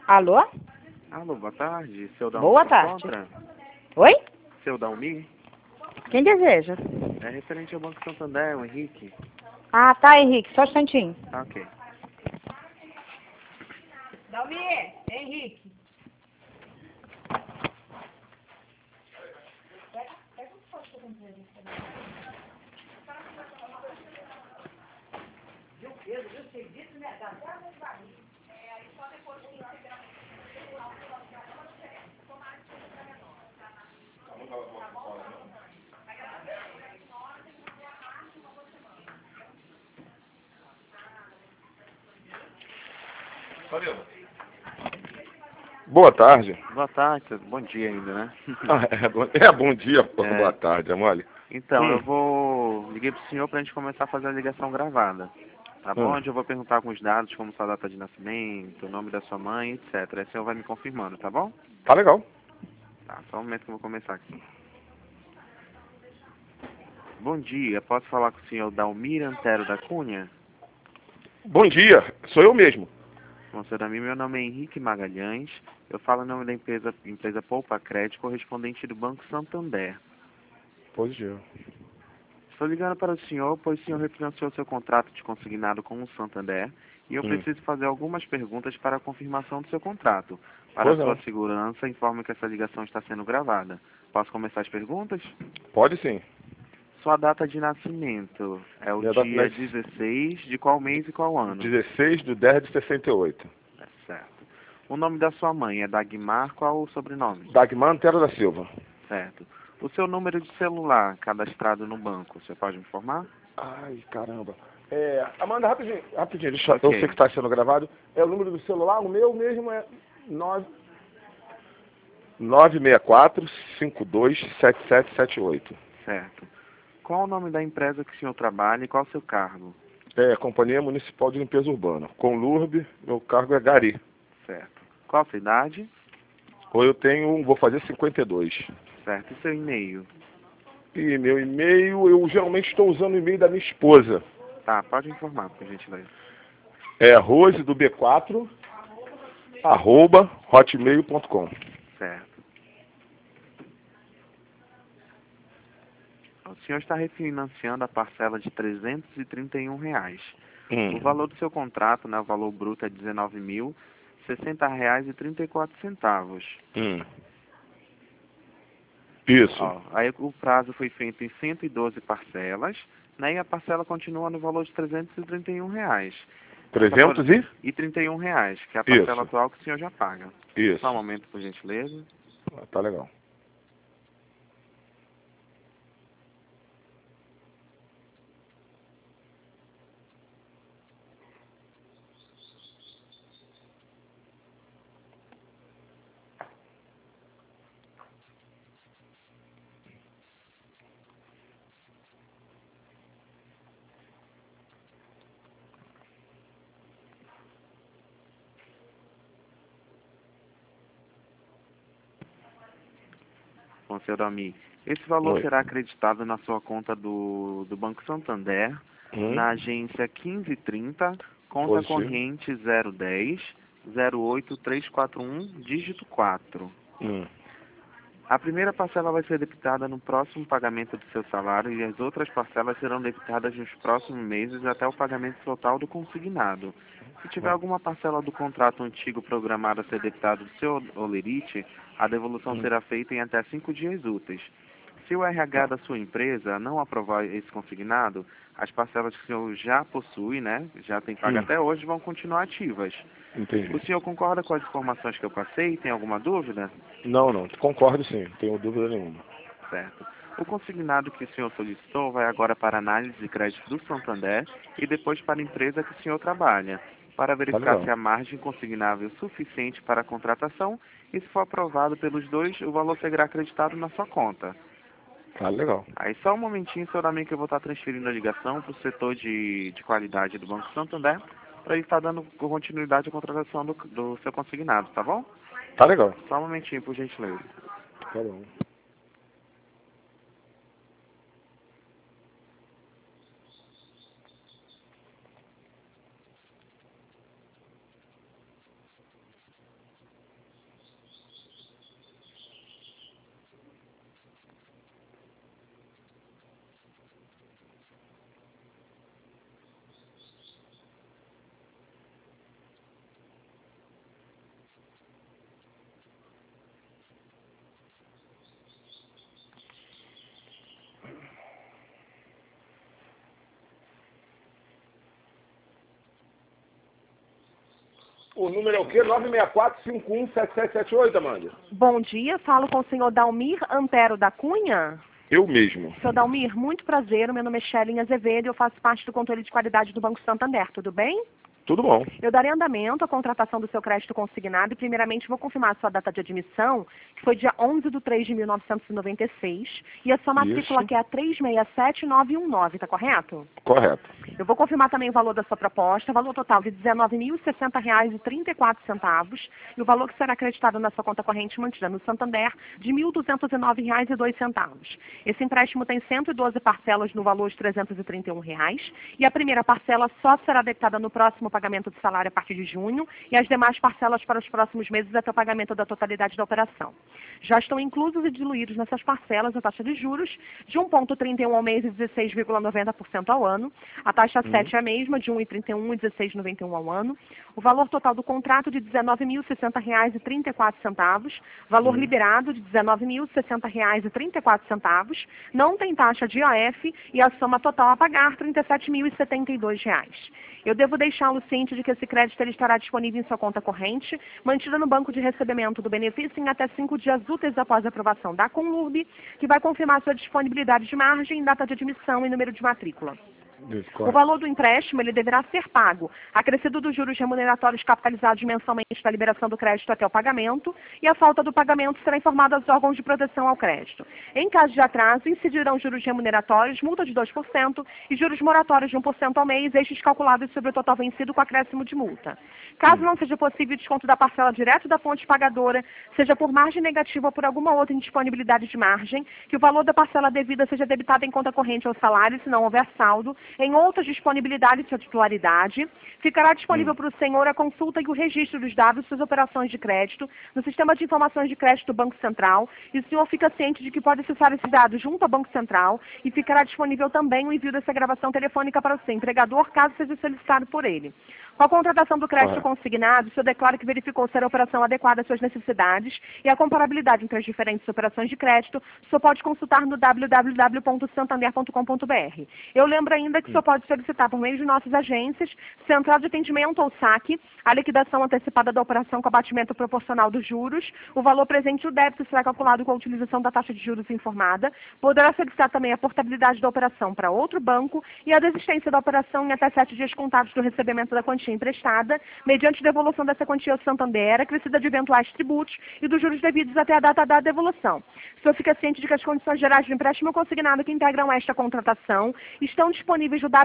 Alô? Alô, boa tarde. Seu Dalmi Boa se tarde. encontra? Oi? Seu Dalmi? Quem deseja? É referente ao Banco Santander, o Henrique. Ah, tá, Henrique. Só um instantinho. Tá, ok. Dalmi, Henrique. Boa tarde. Boa tarde, bom dia ainda, né? Bom dia, boa tarde, é mole. Então, liguei pro senhor pra gente começar a fazer a ligação gravada. Tá bom? Onde eu vou perguntar alguns dados, como sua data de nascimento, o nome da sua mãe, etc. Aí o senhor vai me confirmando, tá bom? Tá legal. Tá, só um momento que eu vou começar aqui. Bom dia, posso falar com o senhor Dalmir Antero da Cunha? Bom dia, sou eu mesmo. Bom, senhor Dalmir, meu nome é Henrique Magalhães. Eu falo em nome da empresa Poupa Crédito, correspondente do Banco Santander. Positivo. Estou ligando para o senhor, pois o senhor refinanciou seu contrato de consignado com o Santander e eu preciso fazer algumas perguntas para a confirmação do seu contrato. Para Pois sua não. segurança, informo que essa ligação está sendo gravada. Posso começar as perguntas? Pode sim. Sua data de nascimento é o Minha data de dia nascimento. 16 de qual mês e qual ano? 16/10/68. É certo. O nome da sua mãe é Dagmar, qual o sobrenome? Dagmar Antero da Silva. Certo. O seu número de celular cadastrado no banco, você pode me informar? Ai, caramba. Amanda, rapidinho, Ok. eu sei que está sendo gravado. É o número do celular, o meu mesmo é 964-527778. Certo. Qual o nome da empresa que o senhor trabalha e qual o seu cargo? É, Companhia Municipal de Limpeza Urbana. Com LURB, meu cargo é Gari. Certo. Qual a sua idade? Ou vou fazer 52. Certo. E seu e-mail? E meu e-mail, eu geralmente estou usando o e-mail da minha esposa. Tá, pode informar, por gentileza. É rose do B4, @hotmail.com. Certo. O senhor está refinanciando a parcela de R$ 331. O valor do seu contrato, né, o valor bruto é R$ 19.060,34. Isso. Ó, aí o prazo foi feito em 112 parcelas, né, e a parcela continua no valor de R$ 331. E R$ 31, que é a parcela Isso. atual que o senhor já paga. Isso. Só um momento, por gentileza. Tá legal. Bom, senhor Dalmi, esse valor Oi. será acreditado na sua conta do Banco Santander, na agência 1530, conta Positivo. corrente 010 08341, dígito 4. A primeira parcela vai ser debitada no próximo pagamento do seu salário e as outras parcelas serão debitadas nos próximos meses até o pagamento total do consignado. Se tiver alguma parcela do contrato antigo programada a ser debitada do seu holerite, a devolução será feita em até 5 dias úteis. Se o RH da sua empresa não aprovar esse consignado, as parcelas que o senhor já possui, né, já tem pago até hoje, vão continuar ativas. Entendi. O senhor concorda com as informações que eu passei? Tem alguma dúvida? Não, concordo sim, não tenho dúvida nenhuma. Certo. O consignado que o senhor solicitou vai agora para análise de crédito do Santander e depois para a empresa que o senhor trabalha, para verificar legal. se a margem consignável é suficiente para a contratação e, se for aprovado pelos dois, o valor será acreditado na sua conta. Tá legal. Aí só um momentinho, senhor Amigo, que eu vou estar transferindo a ligação para o setor de qualidade do Banco Santander, para ele estar dando continuidade à contratação do seu consignado, tá bom? Tá legal. Só um momentinho, por gentileza. Tá bom. O número é o quê? 964-517778, Amanda. Bom dia, falo com o senhor Dalmir Antero da Cunha. Eu mesmo. Senhor Dalmir, muito prazer, meu nome é Shelly Azevedo e eu faço parte do controle de qualidade do Banco Santander, tudo bem? Tudo bom. Eu darei andamento à contratação do seu crédito consignado e, primeiramente, vou confirmar a sua data de admissão, que foi dia 11/3/1996, e a sua matrícula, que é a 367919, está correto? Correto. Eu vou confirmar também o valor da sua proposta, valor total de R$ 19.060,34, e o valor que será acreditado na sua conta corrente mantida no Santander, de R$ 1.209,02. Esse empréstimo tem 112 parcelas no valor de R$ 331, e a primeira parcela só será debitada no próximo pagamento de salário a partir de junho e as demais parcelas para os próximos meses até o pagamento da totalidade da operação. Já estão inclusos e diluídos nessas parcelas a taxa de juros de 1,31 ao mês e 16,90% ao ano, a taxa 7 é a mesma, de 1,31 e 16,91 ao ano, o valor total do contrato de R$ 19.060,34, valor liberado de R$ 19.060,34, não tem taxa de IOF e a soma total a pagar R$ 37.072. Eu devo deixá-lo ciente de que esse crédito ele estará disponível em sua conta corrente, mantida no banco de recebimento do benefício em até 5 dias úteis após a aprovação da Conlurb, que vai confirmar sua disponibilidade de margem, data de admissão e número de matrícula. O valor do empréstimo ele deverá ser pago, acrescido dos juros remuneratórios capitalizados mensalmente da liberação do crédito até o pagamento, e a falta do pagamento será informada aos órgãos de proteção ao crédito. Em caso de atraso, incidirão juros remuneratórios, multa de 2% e juros moratórios de 1% ao mês, estes calculados sobre o total vencido com acréscimo de multa. Caso não seja possível o desconto da parcela direto da fonte pagadora, seja por margem negativa ou por alguma outra indisponibilidade de margem, que o valor da parcela devida seja debitado em conta corrente ou salário, se não houver saldo, em outras disponibilidades de sua titularidade, ficará disponível para o senhor a consulta e o registro dos dados de suas operações de crédito no Sistema de Informações de Crédito do Banco Central, e o senhor fica ciente de que pode acessar esses dados junto ao Banco Central e ficará disponível também o envio dessa gravação telefônica para o seu empregador, caso seja solicitado por ele. Com a contratação do crédito consignado, o senhor declara que verificou ser a operação adequada às suas necessidades e a comparabilidade entre as diferentes operações de crédito, o senhor pode consultar no www.santander.com.br. Eu lembro ainda que o senhor pode solicitar por meio de nossas agências, Central de Atendimento ou SAC, a liquidação antecipada da operação com abatimento proporcional dos juros, o valor presente e o débito será calculado com a utilização da taxa de juros informada, poderá solicitar também a portabilidade da operação para outro banco e a desistência da operação em até 7 dias contados do recebimento da quantia emprestada, mediante devolução dessa quantia ao Santander, acrescida de eventuais tributos e dos juros devidos até a data da devolução. O senhor fica ciente de que as condições gerais do empréstimo consignado que integram esta contratação estão disponíveis no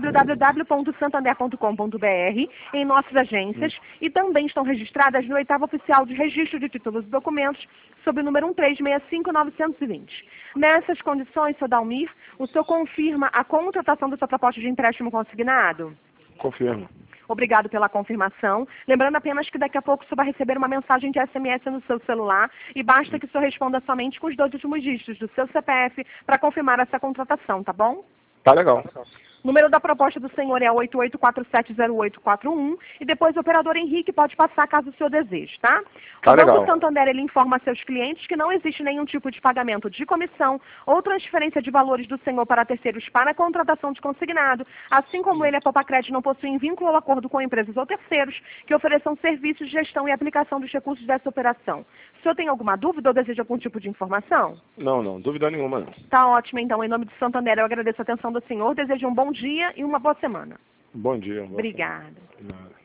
www.santander.com.br, em nossas agências, e também estão registradas no 8º Oficial de Registro de Títulos e Documentos, sob o número 1365920. Nessas condições, senhor Dalmir, o senhor confirma a contratação da sua proposta de empréstimo consignado? Confirmo. Obrigado pela confirmação. Lembrando apenas que daqui a pouco o senhor vai receber uma mensagem de SMS no seu celular e basta que o senhor responda somente com os 2 últimos dígitos do seu CPF para confirmar essa contratação, tá bom? Tá legal. O número da proposta do senhor é 88470841 e depois o operador Henrique pode passar caso o senhor deseje, tá? O Banco Santander ele informa a seus clientes que não existe nenhum tipo de pagamento de comissão ou transferência de valores do senhor para terceiros para a contratação de consignado, assim como ele, a Popacred, não possui vínculo ou acordo com empresas ou terceiros que ofereçam serviços de gestão e aplicação dos recursos dessa operação. O senhor tem alguma dúvida ou deseja algum tipo de informação? Não, dúvida nenhuma não. Tá ótimo, então. Em nome do Santander, eu agradeço a atenção do senhor, desejo um bom dia e uma boa semana. Bom dia. Obrigada. Nada.